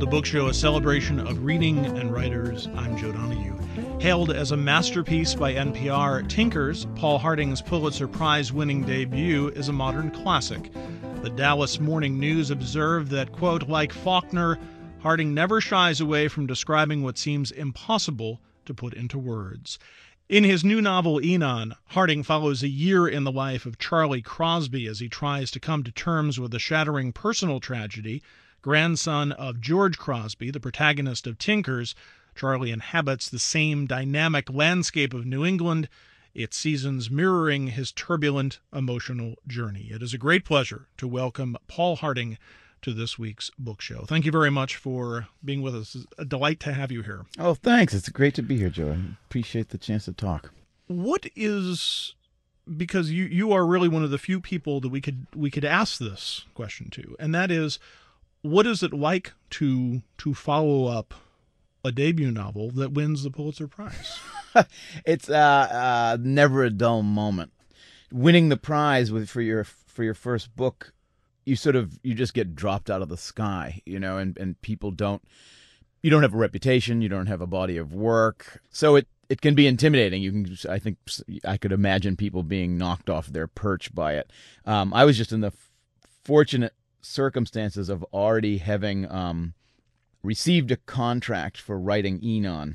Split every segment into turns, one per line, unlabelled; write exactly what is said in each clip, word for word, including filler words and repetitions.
Book Show, a celebration of reading and writers. I'm Joe Donahue. Hailed as a masterpiece by N P R, Tinkers, Paul Harding's Pulitzer Prize-winning debut, is a modern classic. The Dallas Morning News observed that, quote, like Faulkner, Harding never shies away from describing what seems impossible to put into words. In his new novel, Enon, Harding follows a year in the life of Charlie Crosby as he tries to come to terms with a shattering personal tragedy. Grandson of George Crosby, the protagonist of Tinkers, Charlie inhabits the same dynamic landscape of New England, its seasons mirroring his turbulent emotional journey. It is a great pleasure to welcome Paul Harding to this week's book show. Thank you very much for being with us. It's a delight to have you here.
Oh, thanks. It's great to be here, Joe. I appreciate the chance to talk.
What is, because you, you are really one of the few people that we could we could ask this question to, and that is, what is it like to to follow up a debut novel that wins the Pulitzer Prize?
It's uh, uh, never a dull moment. Winning the prize with for your for your first book, you sort of you just get dropped out of the sky, you know, and, and people don't you don't have a reputation, you don't have a body of work, so it, it can be intimidating. You can I think I could imagine people being knocked off their perch by it. Um, I was just in the fortunate circumstances of already having um, received a contract for writing Enon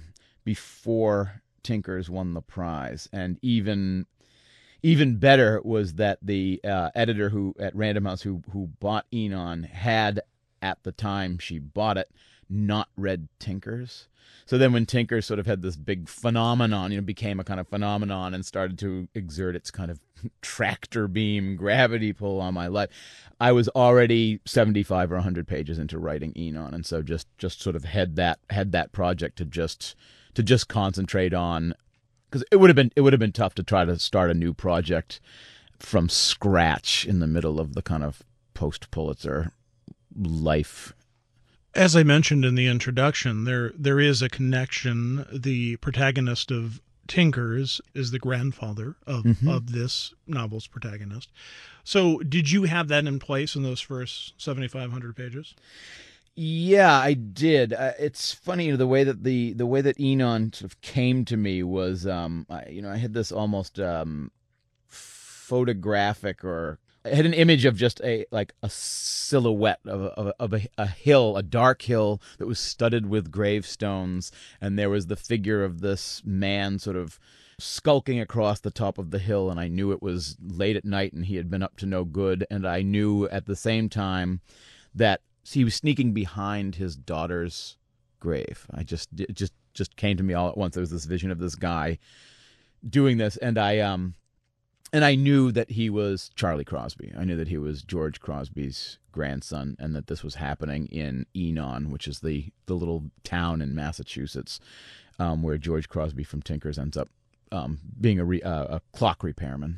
before Tinkers won the prize, and even even better was that the uh, editor who at Random House who who bought Enon had, at the time she bought it, not read Tinkers. So then when Tinkers sort of had this big phenomenon, you know, became a kind of phenomenon and started to exert its kind of tractor beam gravity pull on my life, I was already seventy-five or one hundred pages into writing Enon, and so just just sort of had that had that project to just to just concentrate on, because it would have been it would have been tough to try to start a new project from scratch in the middle of the kind of post-Pulitzer life.
As I mentioned in the introduction, there there is a connection. The protagonist of Tinkers is the grandfather of, mm-hmm. of this novel's protagonist. So did you have that in place in those first seventy-five hundred pages?
Yeah, I did. Uh, it's funny, the way that the the way that Enon sort of came to me was, um, I, you know, I had this almost um, photographic, or I had an image of just a like a silhouette of a, of, a, of a, a hill, a dark hill that was studded with gravestones, and there was the figure of this man sort of skulking across the top of the hill, and I knew it was late at night and he had been up to no good, and I knew at the same time that he was sneaking behind his daughter's grave. I just it just just came to me all at once. There was this vision of this guy doing this, and I um and I knew that he was Charlie Crosby. I knew that he was George Crosby's grandson, and that this was happening in Enon, which is the the little town in Massachusetts um, where George Crosby from Tinkers ends up um, being a, re, uh, a clock repairman.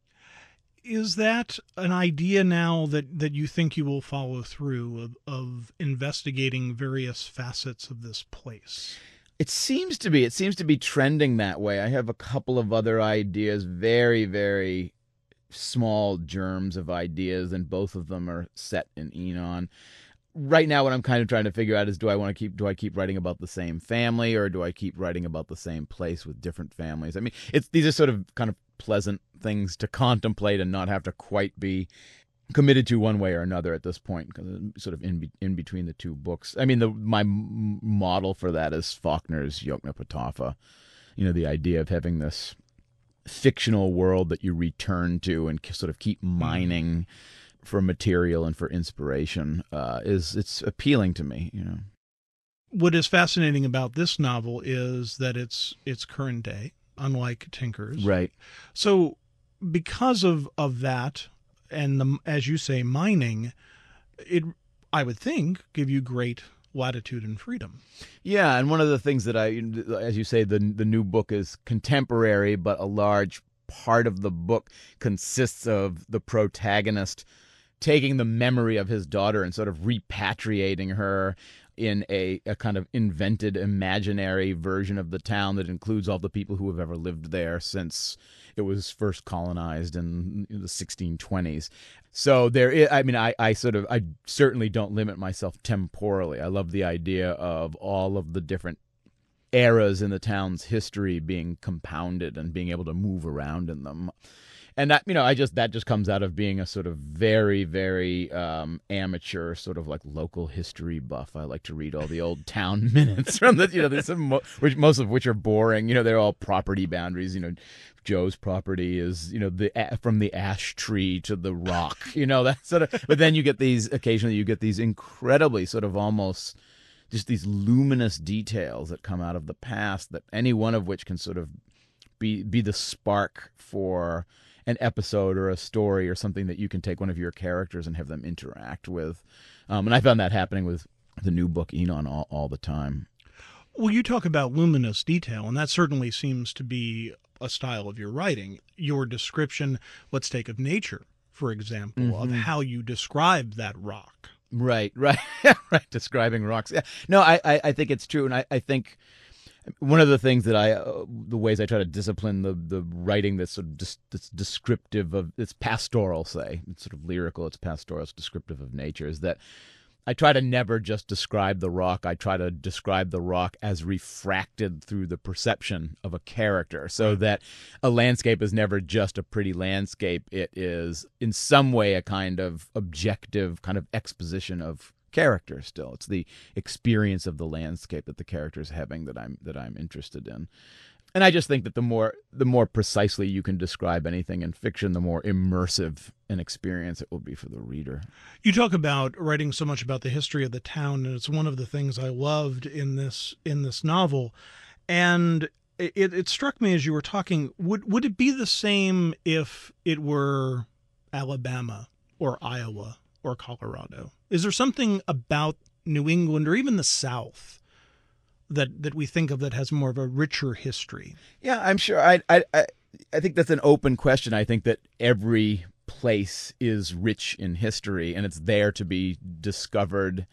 Is that an idea now that, that you think you will follow through of, of investigating various facets of this place?
It seems to be. It seems to be trending that way. I have a couple of other ideas, very, very small germs of ideas, and both of them are set in Enon. Right now, what I'm kind of trying to figure out is, do I want to keep, do I keep writing about the same family, or do I keep writing about the same place with different families? I mean, it's these are sort of kind of pleasant things to contemplate and not have to quite be committed to one way or another at this point, because it's sort of in be, in between the two books. I mean, the my m- model for that is Faulkner's Yoknapatawpha. You know, the idea of having this fictional world that you return to and sort of keep mining for material and for inspiration uh, is it's appealing to me. You know,
what is fascinating about this novel is that it's it's current day, unlike Tinkers.
Right.
So because of of that, and the, as you say, mining, it, I would think, give you great latitude and freedom.
Yeah, and one of the things that I, as you say, the the new book is contemporary, but a large part of the book consists of the protagonist taking the memory of his daughter and sort of repatriating her in a, a kind of invented, imaginary version of the town that includes all the people who have ever lived there since it was first colonized in the sixteen twenties. So there is, I mean, I, I sort of, I certainly don't limit myself temporally. I love the idea of all of the different eras in the town's history being compounded and being able to move around in them. And that, you know, I just that just comes out of being a sort of very, very um, amateur, sort of like local history buff. I like to read all the old town minutes from the, you know, there's some which most of which are boring. You know, they're all property boundaries. You know, Joe's property is, you know, the from the ash tree to the rock. You know, that sort of. But then you get these occasionally, you get these incredibly sort of almost just these luminous details that come out of the past. That any one of which can sort of be be the spark for an episode or a story or something that you can take one of your characters and have them interact with. Um, and I found that happening with the new book, Enon, all, all the time.
Well, you talk about luminous detail, and that certainly seems to be a style of your writing. Your description, let's take of nature, for example, mm-hmm. of how you describe that rock.
Right, right, right, describing rocks. Yeah. No, I, I, I think it's true, and I, I think one of the things that I, uh, the ways I try to discipline the the writing that's sort of dis, that's descriptive of, it's pastoral, say, it's sort of lyrical, it's pastoral, it's descriptive of nature, is that I try to never just describe the rock. I try to describe the rock as refracted through the perception of a character, so that a landscape is never just a pretty landscape. It is in some way a kind of objective kind of exposition of character still. It's the experience of the landscape that the character is having that I'm that I'm interested in. And I just think that the more the more precisely you can describe anything in fiction, the more immersive an experience it will be for the reader.
You talk about writing so much about the history of the town, and it's one of the things I loved in this in this novel. And it, it struck me as you were talking, would would it be the same if it were Alabama or Iowa or Colorado? Is there something about New England or even the South that that we think of that has more of a richer history?
Yeah, I'm sure. I I I think that's an open question. I think that every place is rich in history, and it's there to be discovered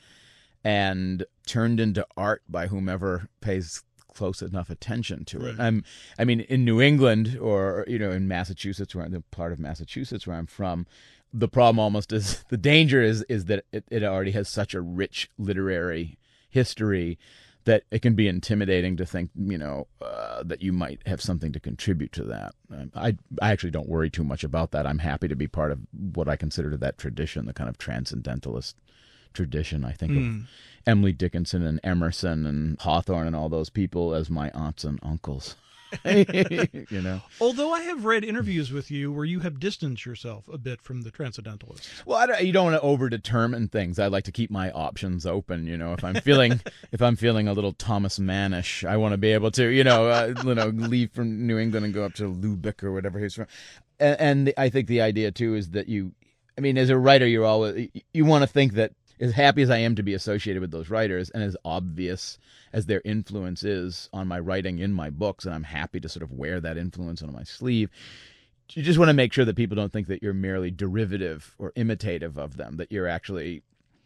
and turned into art by whomever pays close enough attention to it. Right. I'm, I mean, in New England, or you know, in Massachusetts, where I'm the part of Massachusetts where I'm from, the problem almost is the danger is is that it, it already has such a rich literary history that it can be intimidating to think, you know, uh, that you might have something to contribute to that. Um, I I actually don't worry too much about that. I'm happy to be part of what I consider that tradition, the kind of transcendentalist tradition. I think mm. of Emily Dickinson and Emerson and Hawthorne and all those people as my aunts and uncles. You know.
Although I have read interviews with you where you have distanced yourself a bit from the transcendentalists.
Well, I don't, you don't want to over-determine things. I like to keep my options open. You know, if I'm feeling if I'm feeling a little Thomas Mannish, I want to be able to, you know, uh, you know, leave from New England and go up to Lubeck or whatever he's from. And, and I think the idea too is that you, I mean, as a writer, you're always you want to think that, as happy as I am to be associated with those writers, and as obvious as their influence is on my writing in my books, and I'm happy to sort of wear that influence on my sleeve, you just want to make sure that people don't think that you're merely derivative or imitative of them, that you're actually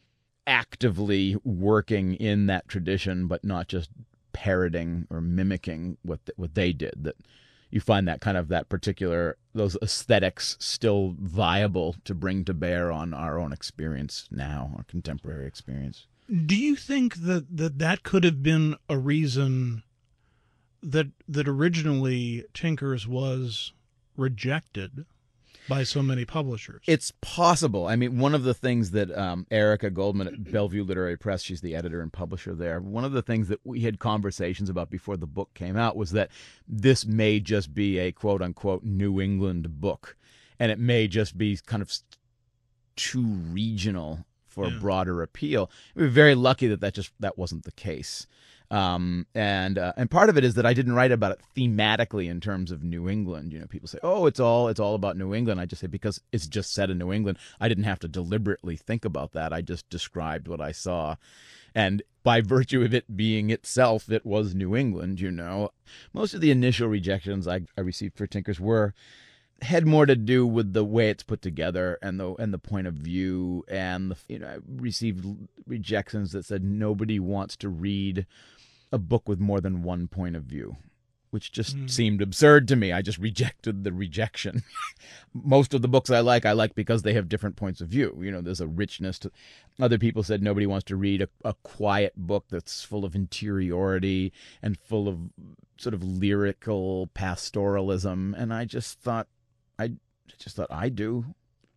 actively working in that tradition, but not just parroting or mimicking what what they did, that you find that kind of that particular, those aesthetics still viable to bring to bear on our own experience now, our contemporary experience.
Do you think that that, that could have been a reason that that originally Tinkers was rejected by so many publishers?
It's possible. I mean, one of the things that um, Erica Goldman at Bellevue Literary Press, she's the editor and publisher there, one of the things that we had conversations about before the book came out was that this may just be a quote-unquote New England book, and it may just be kind of too regional for yeah. a broader appeal. We were very lucky that that just that wasn't the case. Um, and uh, and part of it is that I didn't write about it thematically in terms of New England. You know, people say, "Oh, it's all it's all about New England." I just say because it's just set in New England. I didn't have to deliberately think about that. I just described what I saw, and by virtue of it being itself, it was New England. You know, most of the initial rejections I, I received for Tinkers were had more to do with the way it's put together and the and the point of view, and the, you know, I received rejections that said nobody wants to read a book with more than one point of view, which just mm. seemed absurd to me. I just rejected the rejection. Most of the books I like, I like because they have different points of view. You know, there's a richness to. Other people said nobody wants to read a, a quiet book that's full of interiority and full of sort of lyrical pastoralism, and I just thought, I just thought I do.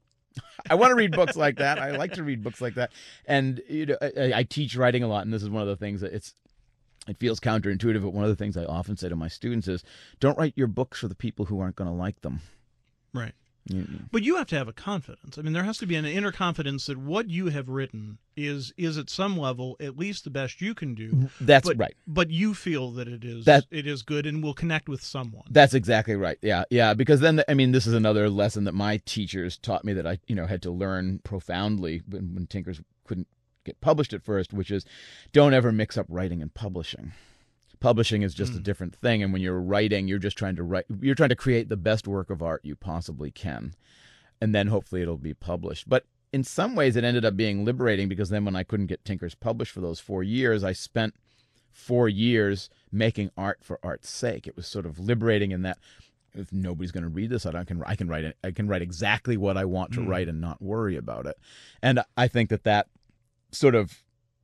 I want to read books like that. I like to read books like that, and you know, I, I teach writing a lot, and this is one of the things that it's. It feels counterintuitive, but one of the things I often say to my students is, don't write your books for the people who aren't going to like them.
Right.
You,
but you have to have a confidence. I mean, there has to be an inner confidence that what you have written is is at some level at least the best you can do.
That's
but,
right.
But you feel that it is
that,
it is good and will connect with someone.
That's exactly right. Yeah, yeah. Because then, I mean, this is another lesson that my teachers taught me that I, you know, had to learn profoundly when, when Tinkers couldn't get published at first, which is don't ever mix up writing and publishing. Publishing is just mm. a different thing, and when you're writing, you're just trying to write. You're trying to create the best work of art you possibly can, and then hopefully it'll be published. But in some ways, it ended up being liberating because then when I couldn't get Tinkers published for those four years, I spent four years making art for art's sake. It was sort of liberating in that if nobody's going to read this, I can I can write it. I can write exactly what I want to mm. write and not worry about it. And I think that that sort of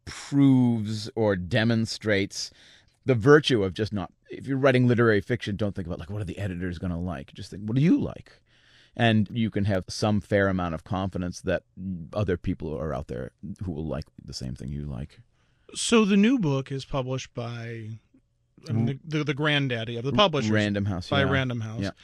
proves or demonstrates the virtue of just not, if you're writing literary fiction, don't think about like, what are the editors going to like? Just think, what do you like? And you can have some fair amount of confidence that other people are out there who will like the same thing you like.
So the new book is published by I mean, the, the the granddaddy of the publishers,
Random House,
by
yeah.
Random House,
yeah.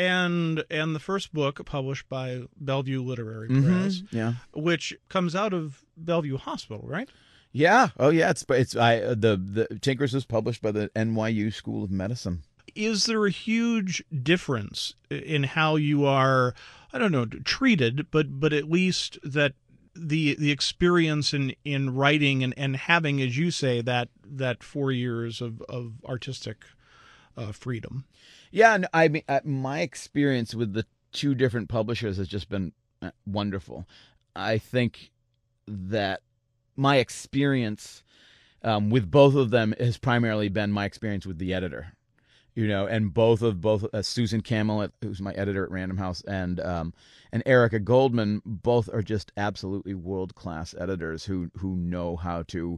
and and the first book published by Bellevue Literary
mm-hmm.
Press,
yeah.
which comes out of Bellevue Hospital, right?
Yeah. Oh, yeah. It's it's I the the Tinkers was published by the N Y U School of Medicine.
Is there a huge difference in how you are, I don't know, treated, but but at least that the the experience in, in writing and, and having, as you say, that that four years of, of artistic uh, freedom?
Yeah, no, I mean, uh, my experience with the two different publishers has just been uh, wonderful. I think that my experience um, with both of them has primarily been my experience with the editor. You know, and both of both uh, Susan Cammell, who's my editor at Random House, and um, and Erica Goldman, both are just absolutely world class editors who who know how to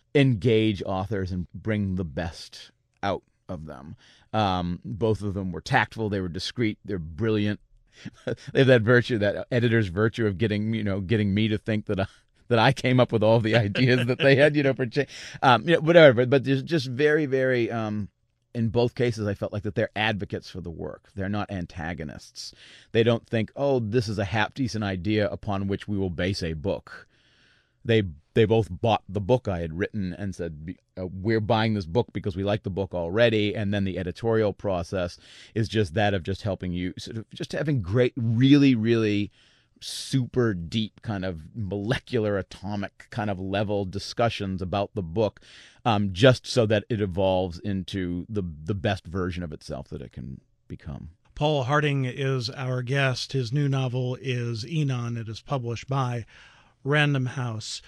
engage authors and bring the best out of them. Um, both of them were tactful. They were discreet. They're brilliant. They have that virtue, that editor's virtue of getting you know getting me to think that I, that I came up with all the ideas that they had. You know, for change. Um, you know, whatever. But but there's just very very. Um, In both cases, I felt like that they're advocates for the work. They're not antagonists. They don't think, oh, this is a half-decent idea upon which we will base a book. They they both bought the book I had written and said, we're buying this book because we like the book already, and then the editorial process is just that of just helping you, sort of just having great, really, really super deep kind of molecular atomic kind of level discussions about the book, um, just so that it evolves into the the best version of itself that it can become.
Paul Harding is our guest. His new novel is Enon. It is published by Random House.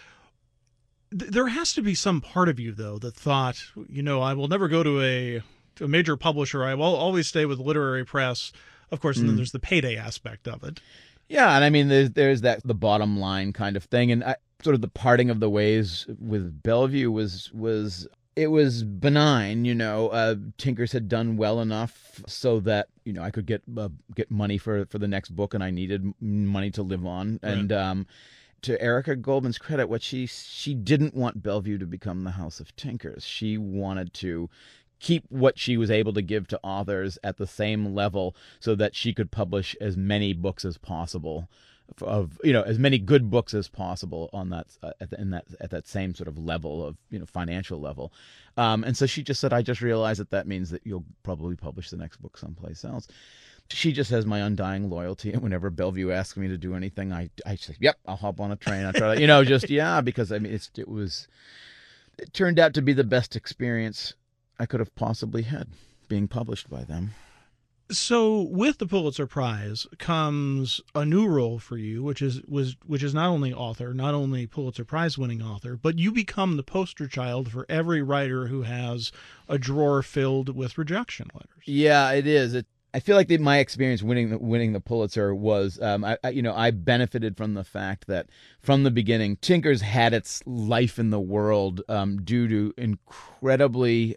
Th- there has to be some part of you, though, that thought, you know, I will never go to a, to a major publisher. I will always stay with Literary Press. Of course, and
Mm.
then there's the payday aspect of it.
Yeah, and I mean, there's there's that the bottom line kind of thing, and I, sort of the parting of the ways with Bellevue was was it was benign, you know. Uh, Tinkers had done well enough so that you know I could get uh, get money for for the next book, and I needed money to live on.
Right.
And um, to Erica Goldman's credit, what she she didn't want Bellevue to become the House of Tinkers. She wanted to keep what she was able to give to authors at the same level so that she could publish as many books as possible of, you know, as many good books as possible on that, uh, at, the, in that, at that same sort of level of, you know, financial level. Um, and so she just said, I just realized that that means that you'll probably publish the next book someplace else. She just has my undying loyalty. And whenever Bellevue asks me to do anything, I, I say, yep, I'll hop on a train. I try to, you know, just, yeah, because I mean, it's, it was, it turned out to be the best experience I could have possibly had being published by them.
So with the Pulitzer Prize comes a new role for you, which is was which is not only author, not only Pulitzer Prize winning author, but you become the poster child for every writer who has a drawer filled with rejection letters.
Yeah, it is. It, I feel like the, my experience winning the, winning the Pulitzer was, um, I, I, you know, I benefited from the fact that from the beginning, Tinkers had its life in the world um, due to incredibly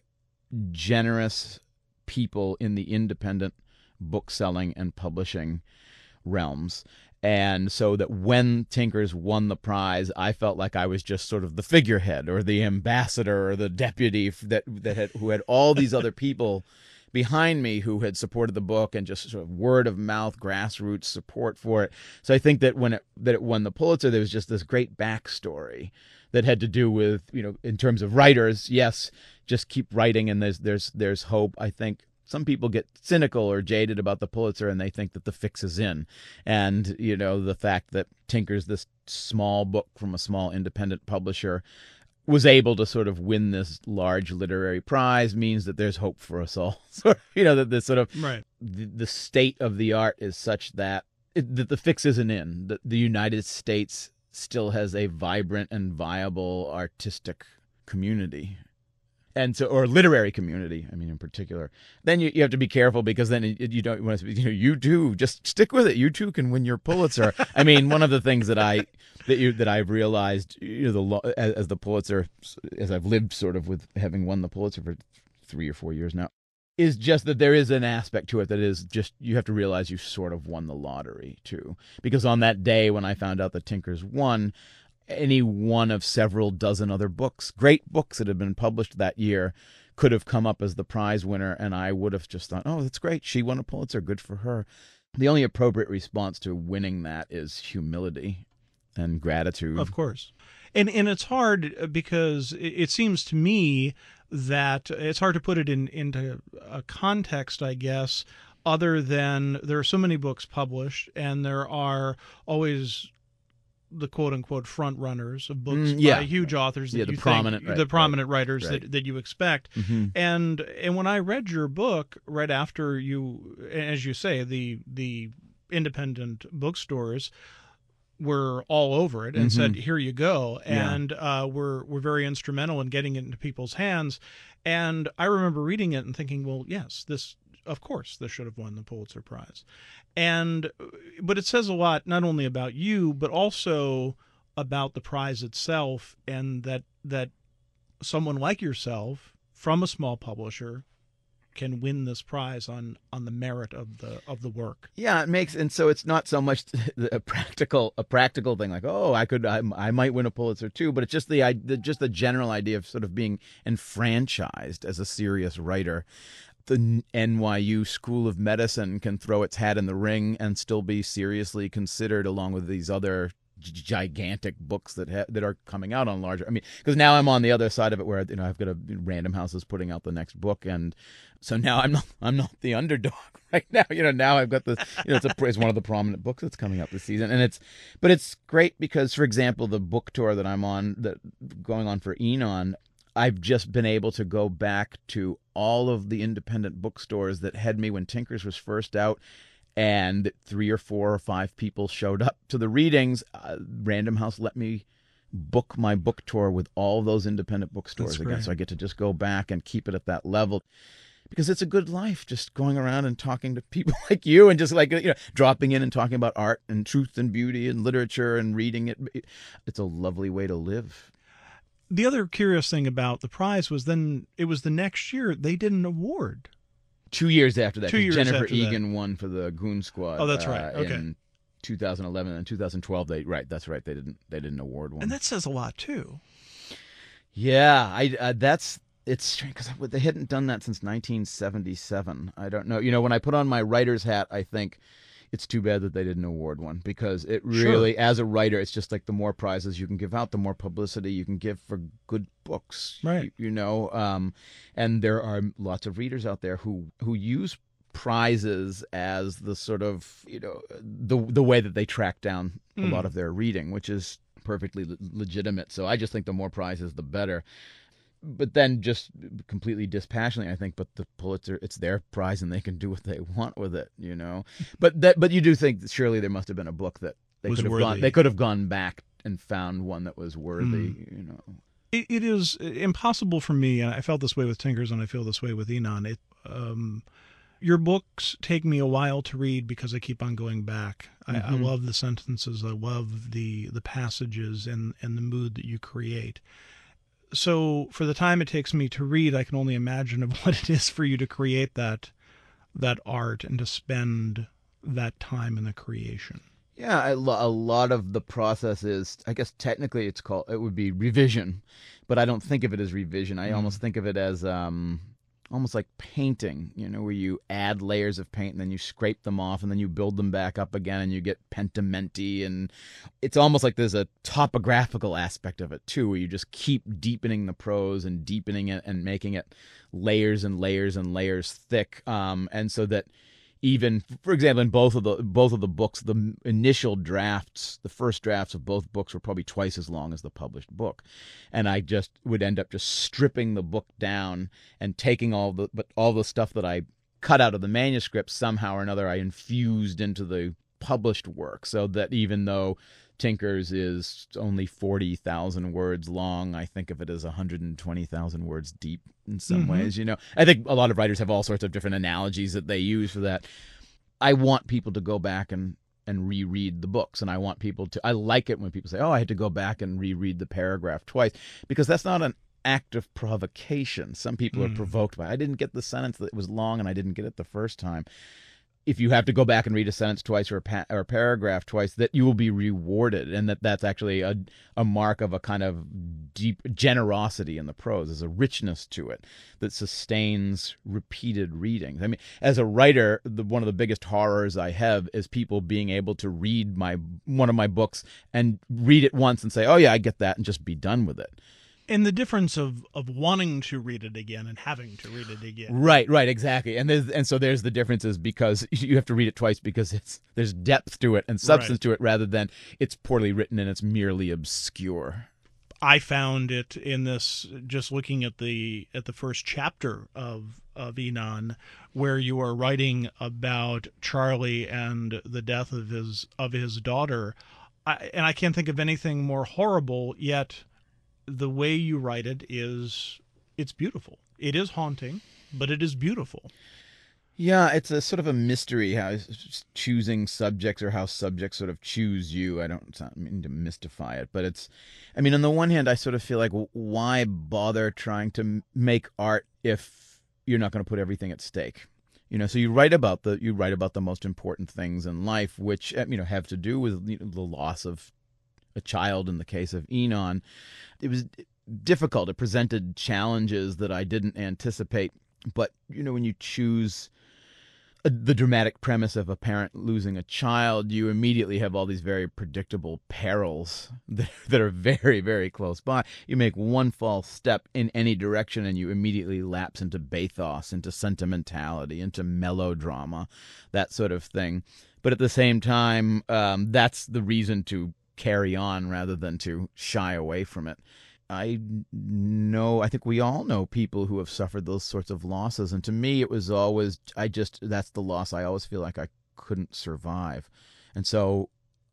generous people in the independent bookselling and publishing realms. And so that when Tinkers won the prize, I felt like I was just sort of the figurehead or the ambassador or the deputy that that had, who had all these other people behind me who had supported the book and just sort of word of mouth, grassroots support for it. So I think that when it that it won the Pulitzer, there was just this great backstory that had to do with, you know, in terms of writers, yes, just keep writing and there's there's there's hope. I think some people get cynical or jaded about the Pulitzer and they think that the fix is in. And, you know, the fact that Tinkers, this small book from a small independent publisher, was able to sort of win this large literary prize means that there's hope for us all. So, you know, that this sort of
right.
the, the state of the art is such that, it, that the fix isn't in. The, the United States still has a vibrant and viable artistic community. And so, or literary community, I mean, in particular. Then you, you have to be careful because then you, you don't want to, you know, you too, just stick with it. You too can win your Pulitzer. I mean, one of the things that I, that you, that I've realized, you know, the as, as the Pulitzer, as I've lived sort of with having won the Pulitzer for three or four years now, is just that there is an aspect to it that is just, you have to realize you sort of won the lottery too. Because on that day when I found out that Tinkers won, any one of several dozen other books, great books that had been published that year, could have come up as the prize winner, and I would have just thought, oh, that's great. She won a Pulitzer. Good for her. The only appropriate response to winning that is humility and gratitude.
Of course. And and it's hard because it seems to me that it's hard to put it in into a context, I guess, other than there are so many books published, and there are always the quote-unquote front runners of books
mm, yeah.
by huge authors that
yeah, the
you
prominent,
think,
right,
the prominent
right,
writers
right.
That, that you expect.
Mm-hmm.
And and when I read your book right after you, as you say, the the independent bookstores were all over it and
mm-hmm.
said, here you go.
Yeah.
And uh, were, were very instrumental in getting it into people's hands. And I remember reading it and thinking, well, yes, this, of course, this should have won the Pulitzer Prize. And, but it says a lot, not only about you, but also about the prize itself, and that, that someone like yourself from a small publisher can win this prize on on the merit of the of the work.
Yeah, it makes, and so it's not so much a practical a practical thing like, oh, I could I, I might win a Pulitzer too, but it's just the, the just the general idea of sort of being enfranchised as a serious writer. The N Y U School of Medicine can throw its hat in the ring and still be seriously considered along with these other gigantic books that ha- that are coming out on larger. I mean, because now I'm on the other side of it, where you know I've got a Random House is putting out the next book, and so now I'm not I'm not the underdog right now. You know, now I've got this. You know, it's a it's one of the prominent books that's coming out this season, and it's but it's great because, for example, the book tour that I'm on, that going on for Enon, I've just been able to go back to all of the independent bookstores that had me when Tinkers was first out. And three or four or five people showed up to the readings. Uh, Random House let me book my book tour with all those independent bookstores again. So I get to just go back and keep it at that level. Because it's a good life just going around and talking to people like you and just like, you know, dropping in and talking about art and truth and beauty and literature and reading it. It's a lovely way to live.
The other curious thing about the prize was then it was the next year they did an award.
Two years after that,
Two years
Jennifer
after
Egan
that.
won for the Goon Squad.
Oh, that's right.
Uh,
Okay.
In two thousand eleven and two thousand twelve, they right. That's right. They didn't. They didn't award one.
And that says a lot too.
Yeah, I. Uh, that's it's strange because they hadn't done that since nineteen seventy-seven. I don't know. You know, when I put on my writer's hat, I think it's too bad that they didn't award one because it really,
Sure.
as a writer, it's just like the more prizes you can give out, the more publicity you can give for good books.
Right.
You, you know, um, and there are lots of readers out there who who use prizes as the sort of, you know, the the way that they track down a
Mm.
lot of their reading, which is perfectly le- legitimate. So I just think the more prizes, the better. but then just completely dispassionately, I think, but the Pulitzer, it's their prize and they can do what they want with it, you know. But that, but you do think that surely there must have been a book that they
Was
could have
worthy.
gone, they could have gone back and found one that was worthy,
Mm.
you know.
It, it is impossible for me, and I felt this way with Tinkers, and I feel this way with Enon. It, um, your books take me a while to read because I keep on going back. I,
Mm-hmm.
I love the sentences, I love the the passages, and and the mood that you create. So for the time it takes me to read, I can only imagine of what it is for you to create that that art and to spend that time in the creation.
Yeah, a, lo- a lot of the process is, I guess technically it's called, it would be revision, but I don't think of it as revision. I
Mm.
almost think of it as um, almost like painting, you know, where you add layers of paint and then you scrape them off and then you build them back up again and you get pentimenti. And it's almost like there's a topographical aspect of it too, where you just keep deepening the prose and deepening it and making it layers and layers and layers thick. Um, and so that even, for example, in both of the both of the books, the initial drafts, the first drafts of both books were probably twice as long as the published book, and I just would end up just stripping the book down and taking all the but all the stuff that I cut out of the manuscript somehow or another I infused into the published work, so that even though Tinkers is only forty thousand words long, I think of it as one hundred twenty thousand words deep in some
Mhm.
ways. You know, I think a lot of writers have all sorts of different analogies that they use for that. I want people to go back and, and reread the books, and I want people to, I like it when people say, oh, I had to go back and reread the paragraph twice, because that's not an act of provocation. Some people
Mm.
are provoked by, I didn't get the sentence that was long and I didn't get it the first time. If you have to go back and read a sentence twice or a, pa- or a paragraph twice, that you will be rewarded, and that that's actually a, a mark of a kind of deep generosity in the prose. There's a richness to it that sustains repeated readings. I mean, as a writer, the, one of the biggest horrors I have is people being able to read my one of my books and read it once and say, oh yeah, I get that, and just be done with it.
And the difference of, of wanting to read it again and having to read it again.
Right, right, exactly. And there's, and so there's the differences, because you have to read it twice because it's there's depth to it and substance
Right.
to it, rather than it's poorly written and it's merely obscure.
I found it in this, just looking at the at the first chapter of of Enon, where you are writing about Charlie and the death of his of his daughter, I, and I can't think of anything more horrible. Yet the way you write it is, it's beautiful. It is haunting, but it is beautiful.
Yeah, it's a sort of a mystery how s- choosing subjects, or how subjects sort of choose you. I don't, I don't mean to mystify it, but it's, I mean, on the one hand, I sort of feel like, w- why bother trying to m- make art if you're not going to put everything at stake? You know, so you write about the you write about the most important things in life, which uh, you know have to do with, you know, the loss of a child. In the case of Enon, it was difficult. It presented challenges that I didn't anticipate. But you know, when you choose a, the dramatic premise of a parent losing a child, you immediately have all these very predictable perils that, that are very, very close by. You make one false step in any direction and you immediately lapse into bathos, into sentimentality, into melodrama, that sort of thing. But at the same time, um, that's the reason to carry on rather than to shy away from it. I know, I think we all know people who have suffered those sorts of losses. And to me, it was always, I just, that's the loss I always feel like I couldn't survive. And so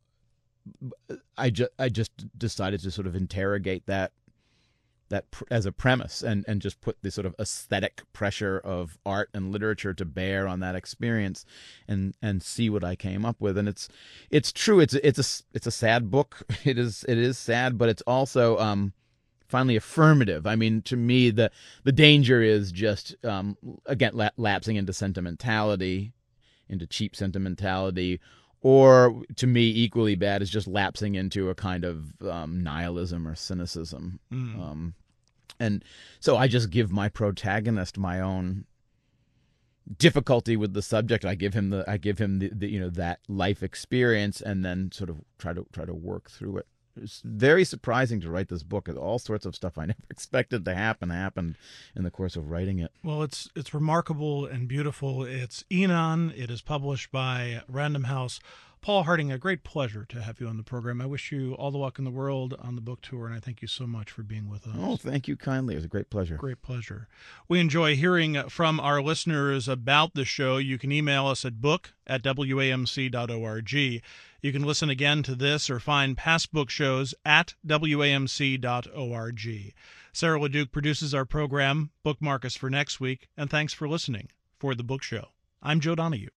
I just, I just decided to sort of interrogate that, that pr- as a premise, and, and just put this sort of aesthetic pressure of art and literature to bear on that experience, and, and see what I came up with. And it's, it's true. It's, it's a, it's a sad book. It is, it is sad, but it's also, um, finally affirmative. I mean, to me, the the danger is just, um, again, la- lapsing into sentimentality, into cheap sentimentality, or to me, equally bad is just lapsing into a kind of um, nihilism or cynicism.
Mm.
Um, and so I just give my protagonist my own difficulty with the subject. I give him the I give him the, the you know that life experience, and then sort of try to try to work through it. It's very surprising to write this book. All sorts of stuff I never expected to happen happened in the course of writing it.
Well, it's it's remarkable and beautiful. It's Enon. It is published by Random House. Paul Harding, a great pleasure to have you on the program. I wish you all the luck in the world on the book tour, and I thank you so much for being with us.
Oh, thank you kindly. It was a great pleasure.
Great pleasure. We enjoy hearing from our listeners about the show. You can email us at book at w a m c dot org. You can listen again to this or find past book shows at w a m c dot org. Sarah LeDuc produces our program. Bookmark us for next week, and thanks for listening. For The Book Show, I'm Joe Donahue.